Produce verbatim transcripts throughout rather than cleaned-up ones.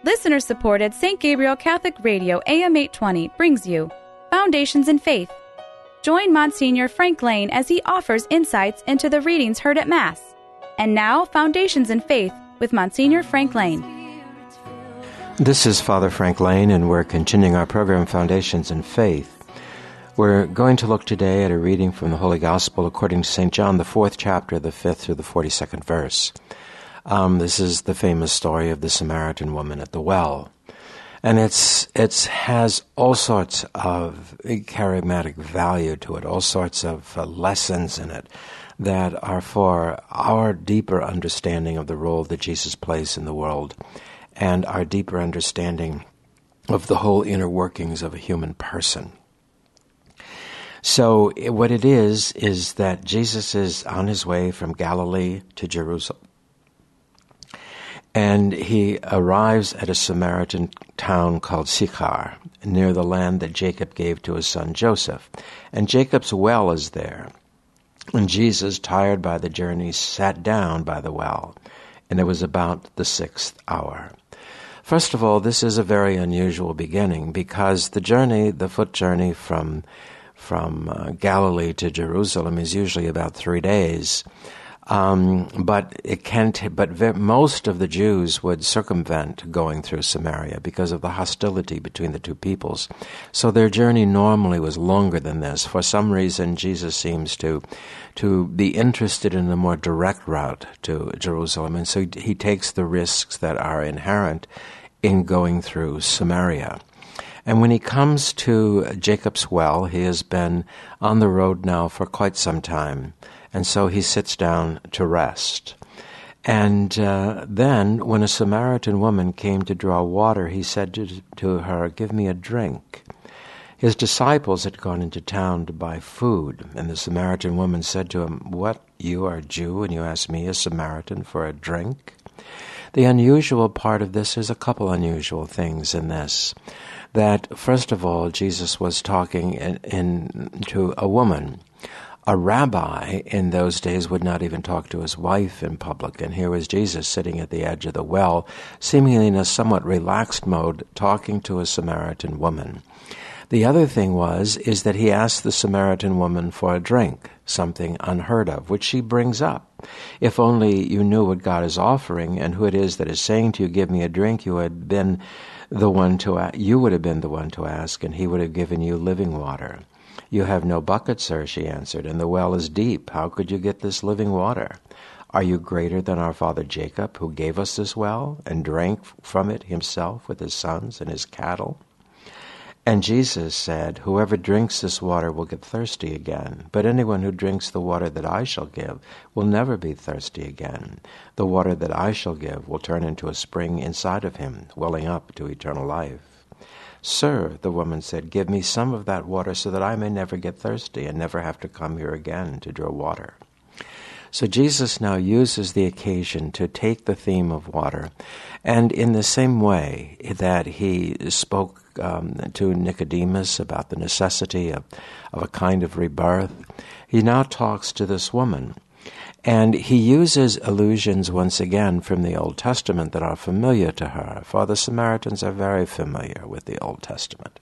Listener-supported Saint Gabriel Catholic Radio A M eight twenty brings you Foundations in Faith. Join Monsignor Frank Lane as he offers insights into the readings heard at Mass. And now, Foundations in Faith with Monsignor Frank Lane. This is Father Frank Lane, and we're continuing our program, Foundations in Faith. We're going to look today at a reading from the Holy Gospel according to Saint John, the fourth chapter, the fifth through the forty-second verse. Um, this is the famous story of the Samaritan woman at the well. And it's it's has all sorts of charismatic value to it, all sorts of uh, lessons in it that are for our deeper understanding of the role that Jesus plays in the world and our deeper understanding of the whole inner workings of a human person. So what it is, is that Jesus is on his way from Galilee to Jerusalem. And he arrives at a Samaritan town called Sychar, near the land that Jacob gave to his son Joseph. And Jacob's well is there. And Jesus, tired by the journey, sat down by the well. And it was about the sixth hour. First of all, this is a very unusual beginning because the journey, the foot journey from, from uh, Galilee to Jerusalem is usually about three days. Um, but it can't. But ve- most of the Jews would circumvent going through Samaria because of the hostility between the two peoples. So their journey normally was longer than this. For some reason, Jesus seems to to be interested in a more direct route to Jerusalem, and so he, he takes the risks that are inherent in going through Samaria. And when he comes to Jacob's well, he has been on the road now for quite some time. And so he sits down to rest. And uh, then, when a Samaritan woman came to draw water, he said to, to her, "Give me a drink." His disciples had gone into town to buy food, and the Samaritan woman said to him, "What, you are a Jew, and you ask me, a Samaritan, for a drink?" The unusual part of this, is a couple unusual things in this. That, first of all, Jesus was talking in, in to a woman. A rabbi in those days would not even talk to his wife in public, and here was Jesus sitting at the edge of the well, seemingly in a somewhat relaxed mode, talking to a Samaritan woman. The other thing was, is that he asked the Samaritan woman for a drink, something unheard of, which she brings up. If only you knew what God is offering and who it is that is saying to you, "Give me a drink," you had been the one to, you would have been the one to ask, and he would have given you living water. "You have no bucket, sir," she answered, "and the well is deep. How could you get this living water? Are you greater than our father Jacob, who gave us this well and drank from it himself with his sons and his cattle?" And Jesus said, "Whoever drinks this water will get thirsty again, but anyone who drinks the water that I shall give will never be thirsty again. The water that I shall give will turn into a spring inside of him, welling up to eternal life." "Sir," the woman said, "give me some of that water so that I may never get thirsty and never have to come here again to draw water." So Jesus now uses the occasion to take the theme of water, and in the same way that he spoke um, to Nicodemus about the necessity of, of a kind of rebirth, he now talks to this woman. And he uses allusions once again from the Old Testament that are familiar to her, for the Samaritans are very familiar with the Old Testament.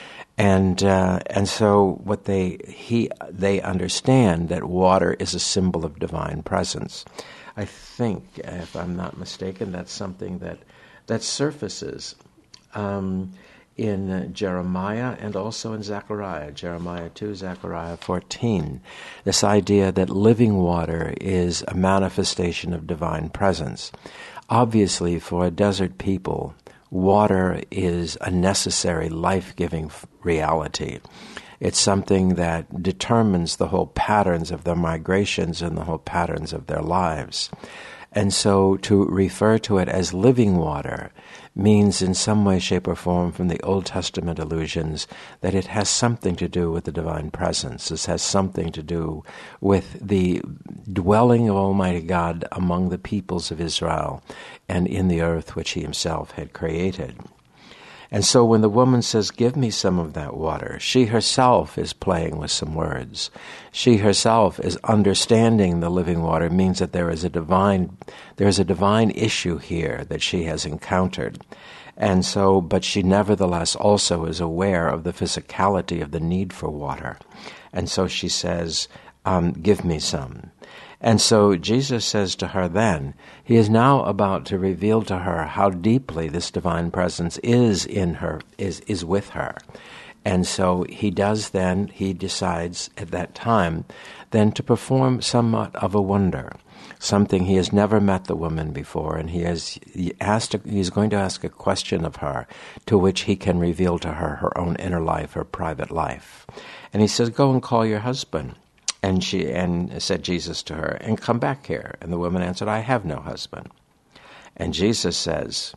And uh, and so what they he they understand that water is a symbol of divine presence. I think, if I'm not mistaken, that's something that that surfaces um, in uh, Jeremiah and also in Zechariah, Jeremiah two, Zechariah fourteen. This idea that living water is a manifestation of divine presence. Obviously, for a desert people, water is a necessary life-giving f- reality. It's something that determines the whole patterns of their migrations and the whole patterns of their lives. And so to refer to it as living water means in some way, shape, or form from the Old Testament allusions that it has something to do with the divine presence. This has something to do with the dwelling of Almighty God among the peoples of Israel and in the earth which he himself had created. And so when the woman says, give me some of that water, she herself is playing with some words. She herself is understanding the living water means that there is a divine, there is a divine issue here that she has encountered. And so, but she nevertheless also is aware of the physicality of the need for water. And so she says, um, give me some. And so Jesus says to her then, he is now about to reveal to her how deeply this divine presence is in her, is, is with her. And so he does then, he decides at that time, then to perform somewhat of a wonder, something he has never met the woman before, and he has he asked, a, he's going to ask a question of her, to which he can reveal to her her own inner life, her private life. And he says, go and call your husband. And she and said Jesus to her, and come back here. And the woman answered, I have no husband. And Jesus says,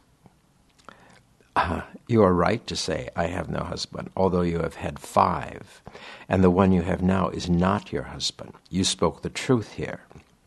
uh, you are right to say, I have no husband, although you have had five, and the one you have now is not your husband. You spoke the truth here.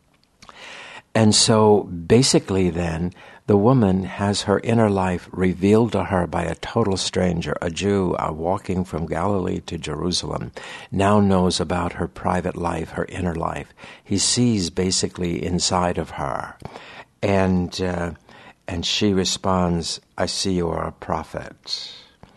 And so basically then, the woman has her inner life revealed to her by a total stranger, a Jew uh, walking from Galilee to Jerusalem, now knows about her private life, her inner life. He sees basically inside of her. And, uh, and she responds, I see you are a prophet.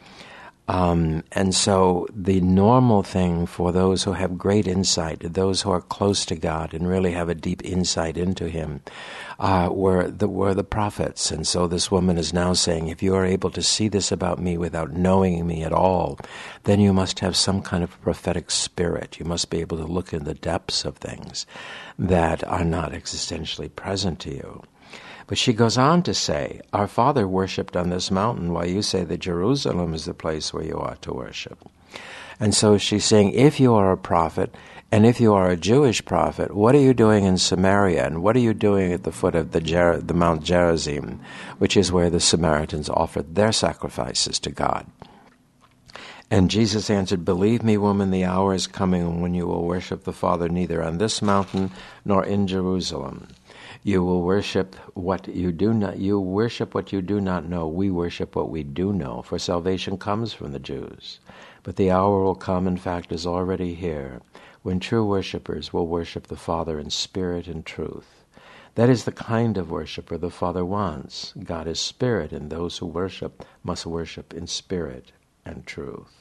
Um, and so the normal thing for those who have great insight, those who are close to God and really have a deep insight into Him, uh, were the were the prophets. And so this woman is now saying, if you are able to see this about me without knowing me at all, then you must have some kind of prophetic spirit. You must be able to look in the depths of things that are not existentially present to you. But she goes on to say, our father worshipped on this mountain, while you say that Jerusalem is the place where you ought to worship. And so she's saying, if you are a prophet, and if you are a Jewish prophet, what are you doing in Samaria? And what are you doing at the foot of the, Ger- the Mount Gerizim, which is where the Samaritans offered their sacrifices to God? And Jesus answered, believe me, woman, the hour is coming when you will worship the Father neither on this mountain nor in Jerusalem. You will worship what you do not, you worship what you do not know. We worship what we do know, for salvation comes from the Jews. But the hour will come, in fact, is already here, when true worshipers will worship the Father in spirit and truth. That is the kind of worshiper the Father wants. God is spirit, and those who worship must worship in spirit and truth.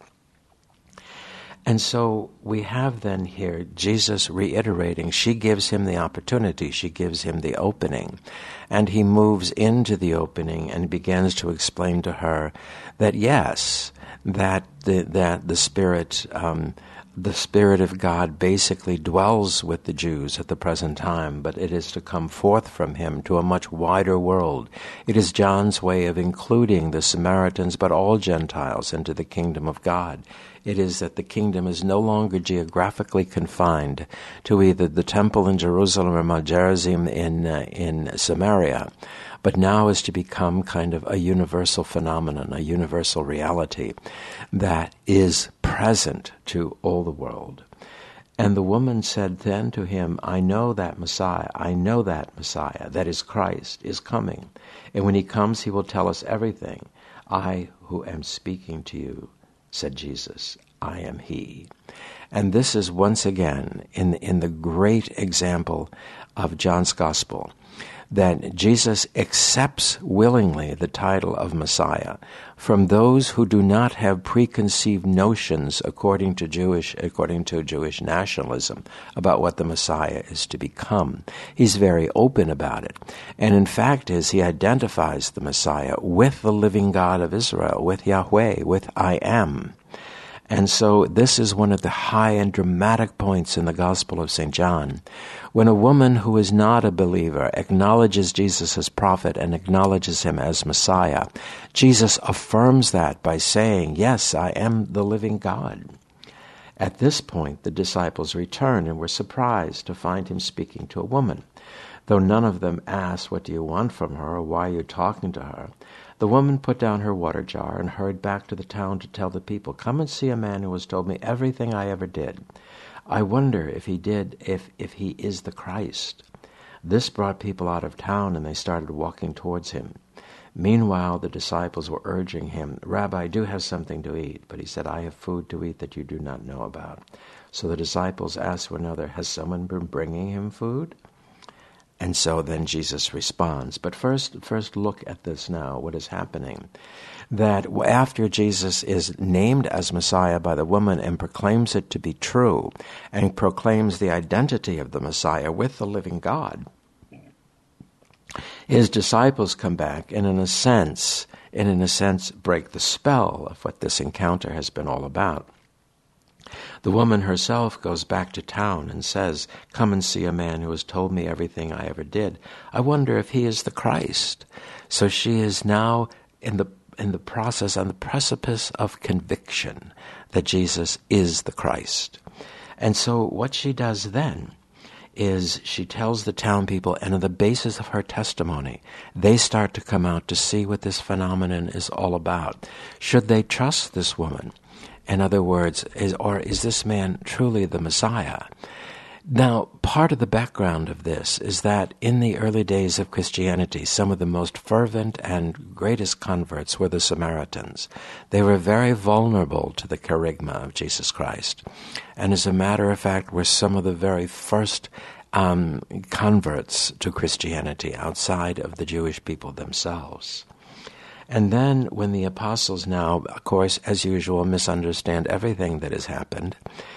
And so we have then here Jesus reiterating, she gives him the opportunity, she gives him the opening, and he moves into the opening and begins to explain to her that yes, that the, that the Spirit, um, the Spirit of God basically dwells with the Jews at the present time, but it is to come forth from him to a much wider world. It is John's way of including the Samaritans, but all Gentiles, into the kingdom of God. It is that the kingdom is no longer geographically confined to either the temple in Jerusalem or Mount Gerizim in uh, in Samaria, but now is to become kind of a universal phenomenon, a universal reality that is present to all the world. And the woman said then to him, I know that Messiah, I know that Messiah, that is Christ, is coming. And when he comes, he will tell us everything. I who am speaking to you, said Jesus, I am he. And this is once again in, in the great example of John's Gospel, that Jesus accepts willingly the title of Messiah from those who do not have preconceived notions according to Jewish, according to Jewish nationalism about what the Messiah is to become. He's very open about it. And in fact is he identifies the Messiah with the living God of Israel, with Yahweh, with I am. And so this is one of the high and dramatic points in the Gospel of Saint John. When a woman who is not a believer acknowledges Jesus as prophet and acknowledges him as Messiah, Jesus affirms that by saying, yes, I am the living God. At this point, the disciples returned and were surprised to find him speaking to a woman. Though none of them asked, what do you want from her, or why are you talking to her? The woman put down her water jar and hurried back to the town to tell the people, come and see a man who has told me everything I ever did. I wonder if he did, if, if he is the Christ. This brought people out of town, and they started walking towards him. Meanwhile, the disciples were urging him, "Rabbi, do have something to eat." But he said, "I have food to eat that you do not know about." So the disciples asked one another, "Has someone been bringing him food?" And so then Jesus responds. But first, first look at this now, what is happening. That after Jesus is named as Messiah by the woman and proclaims it to be true, and proclaims the identity of the Messiah with the living God, his disciples come back and in a sense, and in a sense break the spell of what this encounter has been all about. The woman herself goes back to town and says, "Come and see a man who has told me everything I ever did. I wonder if he is the Christ." So she is now in the in the process, on the precipice of conviction that Jesus is the Christ. And so what she does then is she tells the town people, and on the basis of her testimony, they start to come out to see what this phenomenon is all about. Should they trust this woman? In other words, is, or is this man truly the Messiah? Now, part of the background of this is that in the early days of Christianity, some of the most fervent and greatest converts were the Samaritans. They were very vulnerable to the charisma of Jesus Christ. And as a matter of fact, were some of the very first um, converts to Christianity outside of the Jewish people themselves. And then when the apostles now, of course, as usual, misunderstand everything that has happened,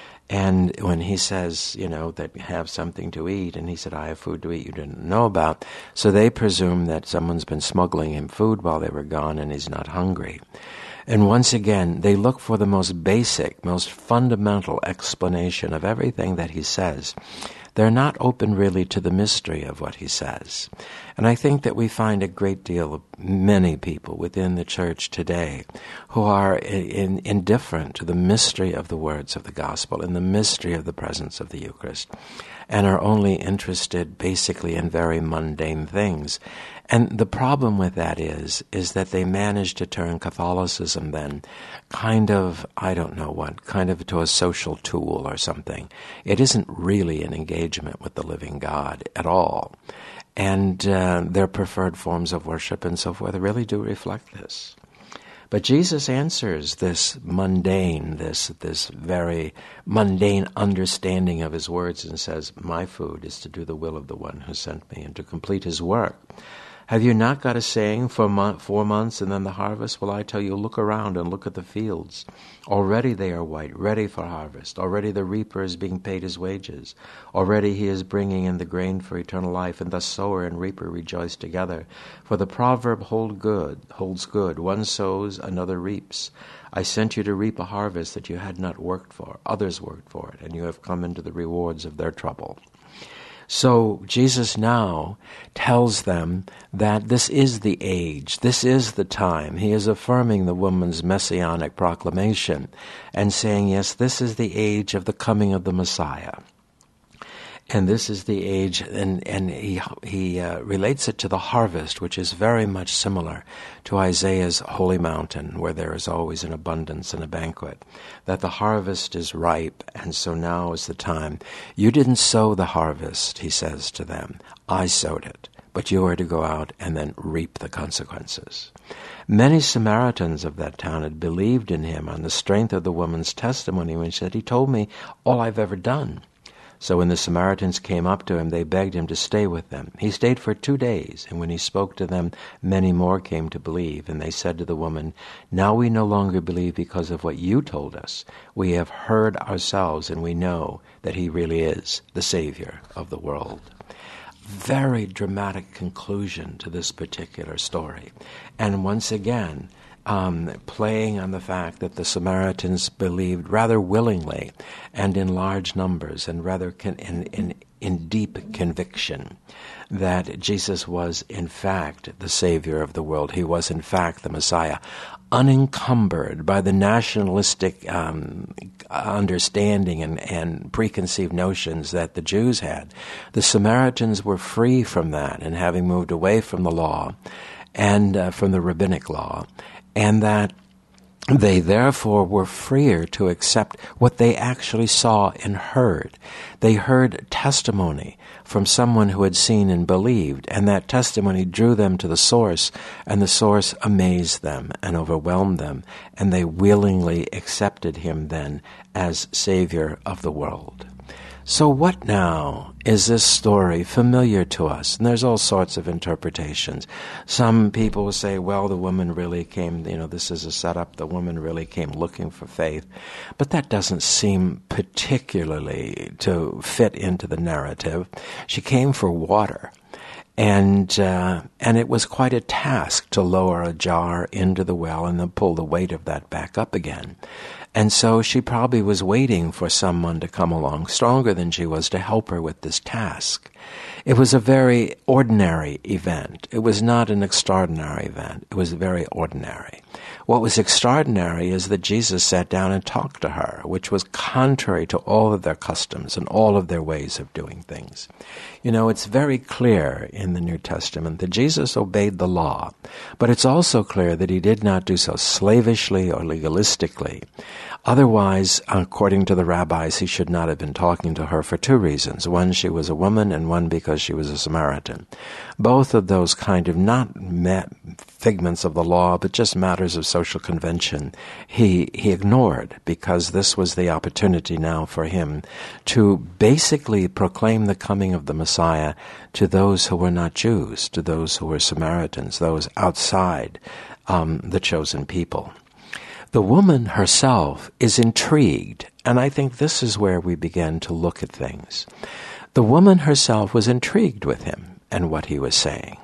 and when he says, you know, that have something to eat, and he said, "I have food to eat you didn't know about," so they presume that someone's been smuggling him food while they were gone and he's not hungry. And once again, they look for the most basic, most fundamental explanation of everything that he says. They're not open really to the mystery of what he says. And I think that we find a great deal of many people within the church today who are in, in, indifferent to the mystery of the words of the gospel and the mystery of the presence of the Eucharist, and are only interested basically in very mundane things. And the problem with that is, is that they manage to turn Catholicism then kind of, I don't know what, kind of to a social tool or something. It isn't really an engagement with the living God at all. And uh, their preferred forms of worship and so forth really do reflect this. But Jesus answers this mundane, this this very mundane understanding of his words and says, "My food is to do the will of the one who sent me and to complete his work. Have you not got a saying, for mo- four months and then the harvest? Well, I tell you, look around and look at the fields. Already they are white, ready for harvest. Already the reaper is being paid his wages. Already he is bringing in the grain for eternal life, and thus sower and reaper rejoice together. For the proverb hold good, holds good, one sows, another reaps. I sent you to reap a harvest that you had not worked for. Others worked for it, and you have come into the rewards of their trouble." So Jesus now tells them that this is the age, this is the time. He is affirming the woman's messianic proclamation and saying, yes, this is the age of the coming of the Messiah. And this is the age, and, and he, he uh, relates it to the harvest, which is very much similar to Isaiah's holy mountain, where there is always an abundance and a banquet, that the harvest is ripe, and so now is the time. You didn't sow the harvest, he says to them. I sowed it, but you are to go out and then reap the consequences. Many Samaritans of that town had believed in him on the strength of the woman's testimony when she said, "He told me all I've ever done." So when the Samaritans came up to him, they begged him to stay with them. He stayed for two days, and when he spoke to them, many more came to believe. And they said to the woman, "Now we no longer believe because of what you told us. We have heard ourselves, and we know that he really is the Savior of the world." Very dramatic conclusion to this particular story. And once again, Um, playing on the fact that the Samaritans believed rather willingly and in large numbers and rather con- in, in, in deep conviction that Jesus was in fact the Savior of the world. He was in fact the Messiah, unencumbered by the nationalistic um, understanding and, and preconceived notions that the Jews had. The Samaritans were free from that, and having moved away from the law and uh, from the rabbinic law, and that They therefore were freer to accept what they actually saw and heard. They heard testimony from someone who had seen and believed, and that testimony drew them to the source, and the source amazed them and overwhelmed them, and they willingly accepted him then as Savior of the world. So what now is this story familiar to us? And there's all sorts of interpretations. Some people will say, well, the woman really came, you know, this is a setup, the woman really came looking for faith. But that doesn't seem particularly to fit into the narrative. She came for water. And uh, and it was quite a task to lower a jar into the well and then pull the weight of that back up again. And so she probably was waiting for someone to come along stronger than she was to help her with this task. It was a very ordinary event. It was not an extraordinary event. It was very ordinary. What was extraordinary is that Jesus sat down and talked to her, which was contrary to all of their customs and all of their ways of doing things. You know, it's very clear in the New Testament that Jesus obeyed the law, but it's also clear that he did not do so slavishly or legalistically. Otherwise, according to the rabbis, he should not have been talking to her for two reasons. One, she was a woman, and one, because she was a Samaritan. Both of those kind of not figments of the law, but just matters of social convention, he, he ignored, because this was the opportunity now for him to basically proclaim the coming of the Messiah to those who were not Jews, to those who were Samaritans, those outside um, the chosen people. The woman herself is intrigued, and I think this is where we begin to look at things. The woman herself was intrigued with him and what he was saying.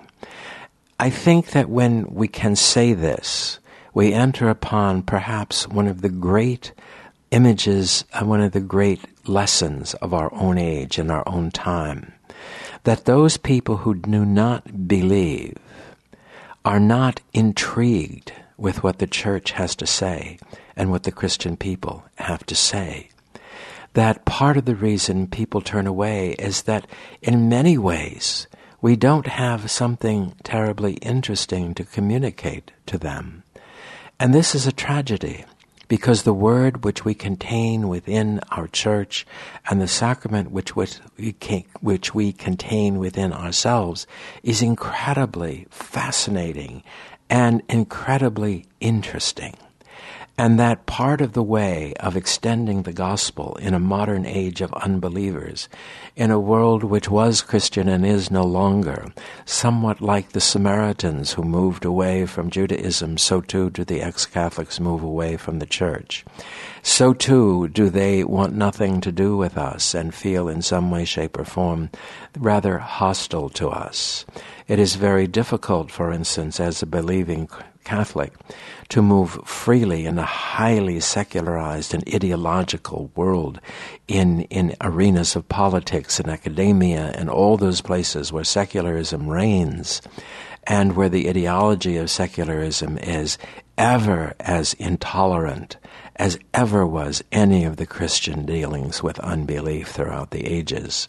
I think that when we can say this, we enter upon perhaps one of the great images and one of the great lessons of our own age and our own time, that those people who do not believe are not intrigued with what the church has to say and what the Christian people have to say. That part of the reason people turn away is that in many ways we don't have something terribly interesting to communicate to them. And this is a tragedy, because the word which we contain within our church and the sacrament which, which, we, can, which we contain within ourselves is incredibly fascinating and incredibly interesting. And that part of the way of extending the gospel in a modern age of unbelievers, in a world which was Christian and is no longer, somewhat like the Samaritans who moved away from Judaism, so too do the ex-Catholics move away from the church. So too do they want nothing to do with us and feel in some way, shape, or form rather hostile to us. It is very difficult, for instance, as a believing Catholic, to move freely in a highly secularized and ideological world in, in arenas of politics and academia and all those places where secularism reigns and where the ideology of secularism is ever as intolerant as ever was any of the Christian dealings with unbelief throughout the ages.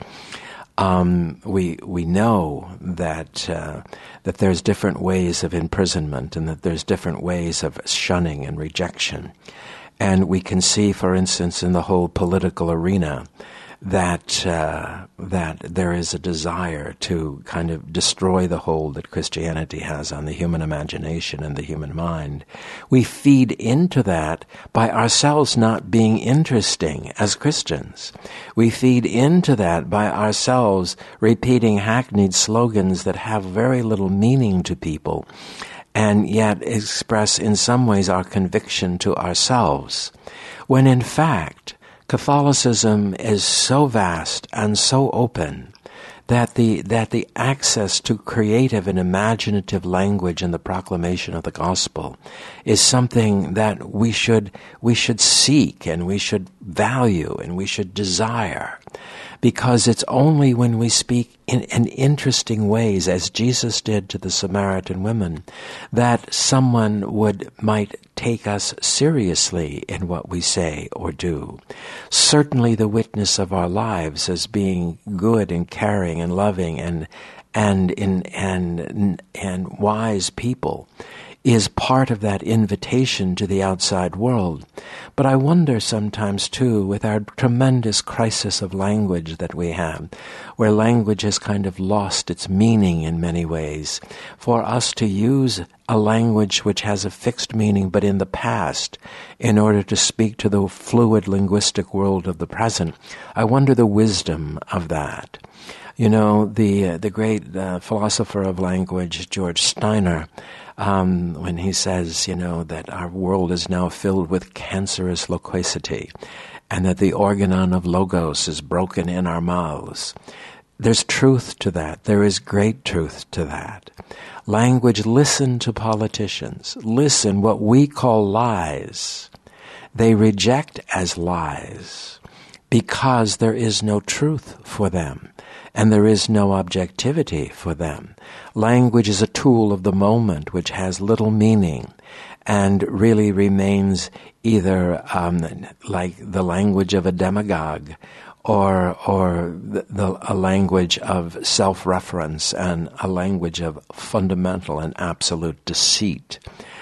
Um, we we know that uh, that there's different ways of imprisonment and that there's different ways of shunning and rejection. And we can see, for instance, in the whole political arena, that uh, that there is a desire to kind of destroy the hold that Christianity has on the human imagination and the human mind. We feed into that by ourselves not being interesting as Christians. We feed into that by ourselves repeating hackneyed slogans that have very little meaning to people and yet express in some ways our conviction to ourselves, when in fact Catholicism is so vast and so open that the that the access to creative and imaginative language in the proclamation of the gospel is something that we should we should seek and we should value and we should desire. Because it's only when we speak in, in interesting ways, as Jesus did to the Samaritan women, that someone would might take us seriously in what we say or do. Certainly the witness of our lives as being good and caring and loving and and in and and wise people is part of that invitation to the outside world. But I wonder sometimes, too, with our tremendous crisis of language that we have, where language has kind of lost its meaning in many ways, for us to use a language which has a fixed meaning but in the past in order to speak to the fluid linguistic world of the present, I wonder the wisdom of that. You know, the uh, the great uh, philosopher of language, George Steiner, um, when he says, you know, that our world is now filled with cancerous loquacity and that the organon of logos is broken in our mouths. There's truth to that. There is great truth to that. Language, listen to politicians. Listen, what we call lies, they reject as lies because there is no truth for them. And there is no objectivity for them. Language is a tool of the moment which has little meaning and really remains either um, like the language of a demagogue or or the, the, a language of self-reference and a language of fundamental and absolute deceit.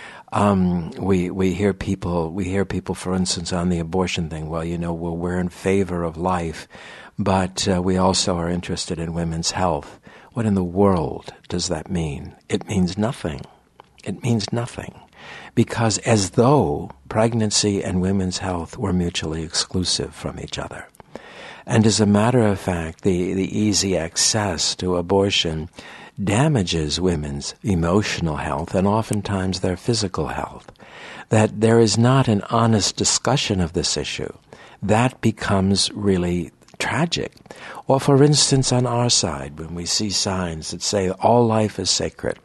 Um, we we hear people we hear people, for instance, on the abortion thing. Well, you know, well, we're in favor of life, but uh, we also are interested in women's health. What in the world does that mean? It means nothing. It means nothing, because as though pregnancy and women's health were mutually exclusive from each other. And as a matter of fact, the, the easy access to abortion damages women's emotional health and oftentimes their physical health. That there is not an honest discussion of this issue. That becomes really tragic. Or for instance, on our side, when we see signs that say all life is sacred,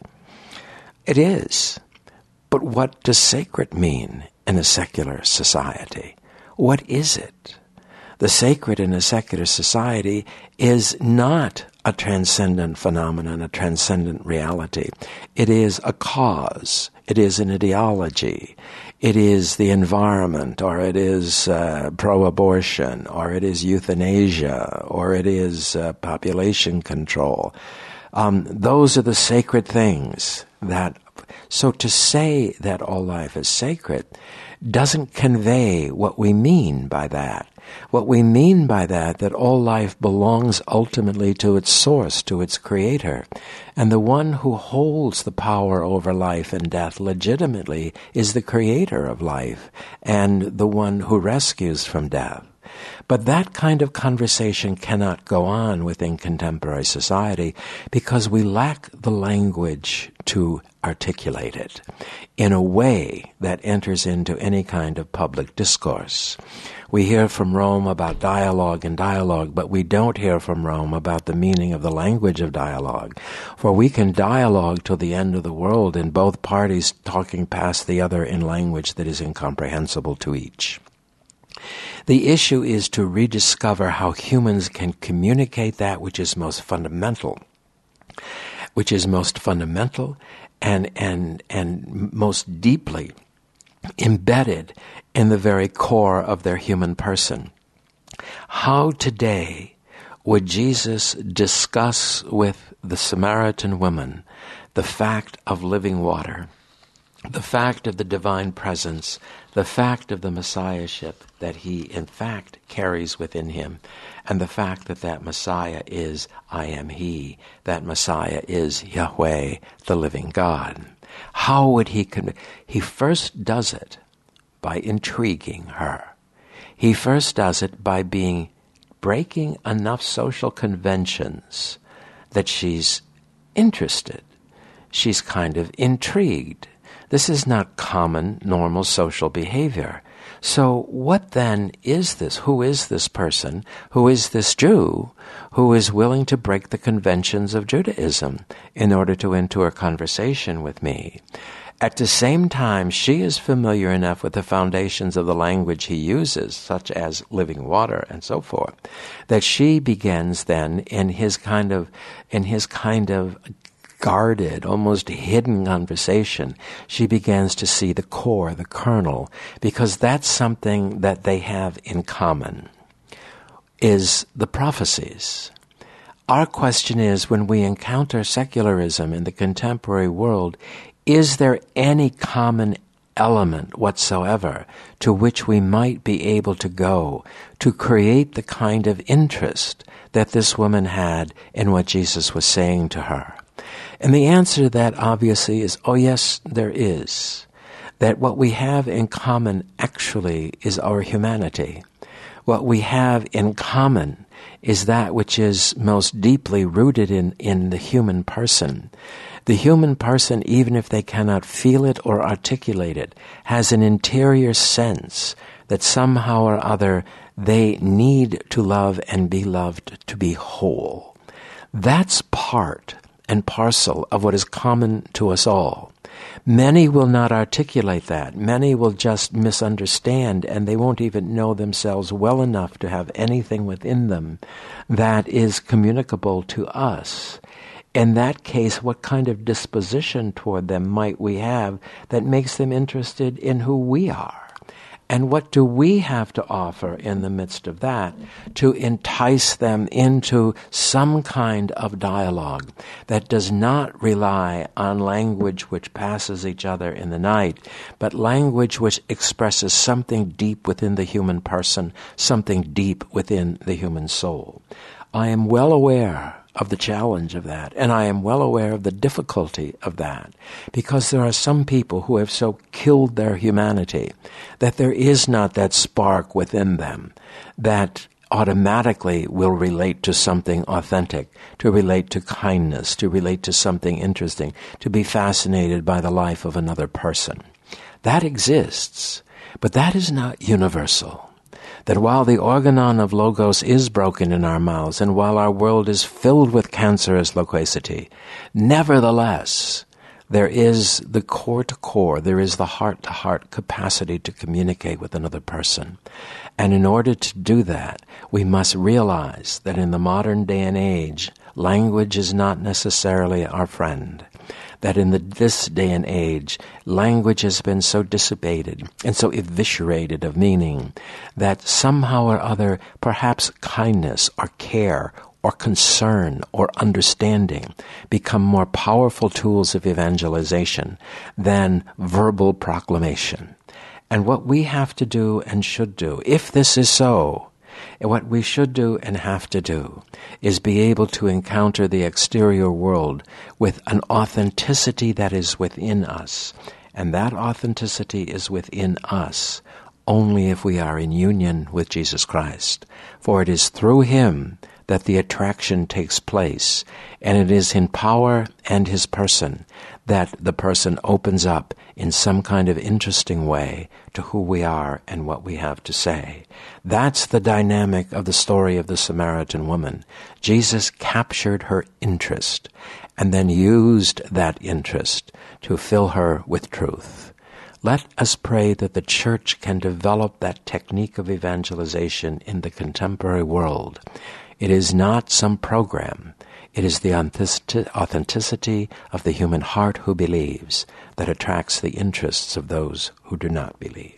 it is. But what does sacred mean in a secular society? What is it? The sacred in a secular society is not a transcendent phenomenon, a transcendent reality. It is a cause. It is an ideology. It is the environment, or it is uh, pro-abortion, or it is euthanasia, or it is uh, population control. Um, those are the sacred things that... So to say that all life is sacred doesn't convey what we mean by that. What we mean by that, that all life belongs ultimately to its source, to its creator. And the one who holds the power over life and death legitimately is the creator of life and the one who rescues from death. But that kind of conversation cannot go on within contemporary society because we lack the language to articulate it in a way that enters into any kind of public discourse. We hear from Rome about dialogue and dialogue, but we don't hear from Rome about the meaning of the language of dialogue. For we can dialogue till the end of the world in both parties talking past the other in language that is incomprehensible to each. The issue is to rediscover how humans can communicate that which is most fundamental, which is most fundamental and and and most deeply embedded in the very core of their human person. How today would Jesus discuss with the Samaritan woman the fact of living water, the fact of the divine presence, the fact of the Messiahship that he in fact carries within him, and the fact that that Messiah is I am he, that Messiah is Yahweh, the living God? How would he con- He first does it by intriguing her. He first does it by being breaking enough social conventions that she's interested. She's kind of intrigued. This is not common, normal social behavior. So what then is this? Who is this person? Who is this Jew who is willing to break the conventions of Judaism in order to enter a conversation with me? At the same time, she is familiar enough with the foundations of the language he uses, such as living water and so forth, that she begins then in his kind of, in his kind of guarded, almost hidden conversation, she begins to see the core, the kernel, because that's something that they have in common, is the prophecies. Our question is, when we encounter secularism in the contemporary world, is there any common element whatsoever to which we might be able to go to create the kind of interest that this woman had in what Jesus was saying to her? And the answer to that obviously is, oh yes, there is. That what we have in common actually is our humanity. What we have in common is that which is most deeply rooted in, in the human person. The human person, even if they cannot feel it or articulate it, has an interior sense that somehow or other they need to love and be loved to be whole. That's part and parcel of what is common to us all. Many will not articulate that. Many will just misunderstand, and they won't even know themselves well enough to have anything within them that is communicable to us. In that case, what kind of disposition toward them might we have that makes them interested in who we are? And what do we have to offer in the midst of that to entice them into some kind of dialogue that does not rely on language which passes each other in the night, but language which expresses something deep within the human person, something deep within the human soul? I am well aware of the challenge of that, and I am well aware of the difficulty of that, because there are some people who have so killed their humanity that there is not that spark within them that automatically will relate to something authentic, to relate to kindness, to relate to something interesting, to be fascinated by the life of another person. That exists, but that is not universal. That while the organon of logos is broken in our mouths, and while our world is filled with cancerous loquacity, nevertheless, there is the core-to-core, there is the heart-to-heart capacity to communicate with another person. And in order to do that, we must realize that in the modern day and age, language is not necessarily our friend. That in the, this day and age, language has been so dissipated and so eviscerated of meaning that somehow or other, perhaps kindness or care or concern or understanding become more powerful tools of evangelization than verbal proclamation. And what we have to do and should do, if this is so, what we should do and have to do is be able to encounter the exterior world with an authenticity that is within us. And that authenticity is within us only if we are in union with Jesus Christ. For it is through Him that the attraction takes place, and it is in power and His person that the person opens up in some kind of interesting way to who we are and what we have to say. That's the dynamic of the story of the Samaritan woman. Jesus captured her interest and then used that interest to fill her with truth. Let us pray that the church can develop that technique of evangelization in the contemporary world. It is not some program. It is the authenticity of the human heart who believes that attracts the interests of those who do not believe.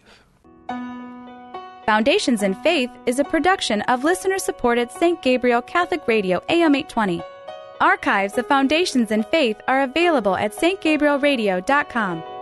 Foundations in Faith is a production of listener-supported Saint Gabriel Catholic Radio A M eight twenty. Archives of Foundations in Faith are available at s t gabriel radio dot com.